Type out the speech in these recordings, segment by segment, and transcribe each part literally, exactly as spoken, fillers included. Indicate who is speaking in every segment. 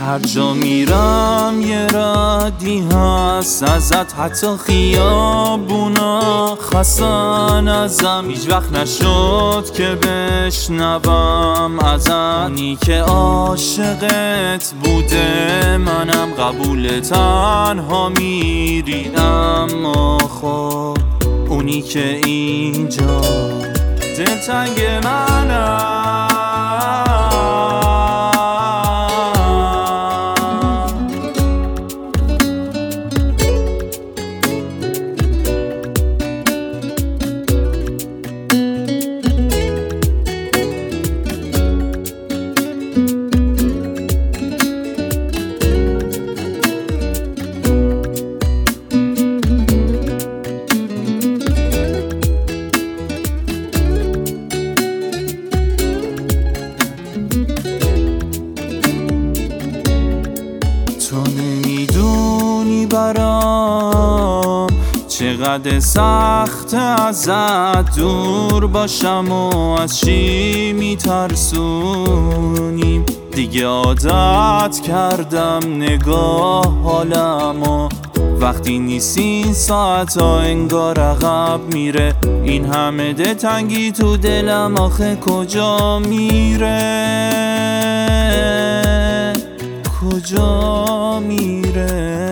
Speaker 1: هر جا میرم یه ردی هست ازت، حتی خیابونا خستن ازم. هیچ وقت نشد که بشنوم ازت، اونی که عاشقت بوده منم قبول تنها میری، اما خب اونی که اینجا دلتنگ منم. تو نمیدونی برام چقدر سخت ازت دور باشم و از چی میترسونیم. دیگه عادت کردم نگاه حالم و وقتی نیستی این ساعت ها انگار عقب میره. این همه دلتنگی تو دلم آخه کجا میره، کجا میره؟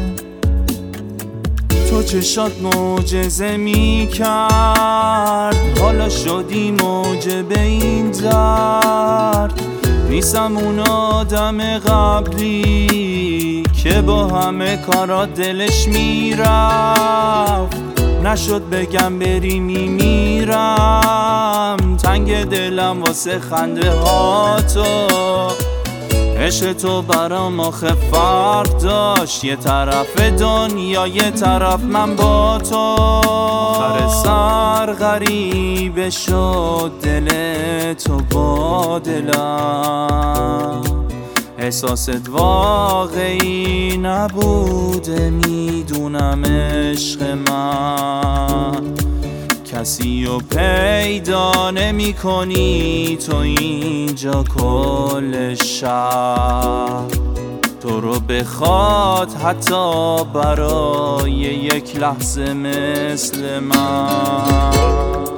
Speaker 1: تو چشات معجزه میکرد، حالا شدی موجب این درد. نیستم اون آدم قبلی که با همه کارات دلش میرفت. نشد بگم بری میمیرم، تنگ دلم واسه خنده ها تو. عشق تو برام آخه فرق داشت، یه طرف دنیا یه طرف من با تو. آخر سر غریبه شد دل تو با دلم، احساست واقعی نبوده میدونم عشق من. کسی رو پیدا نمی کنی تو اینجا کل شهر، تو رو بخواد حتی برای یک لحظه مثل من.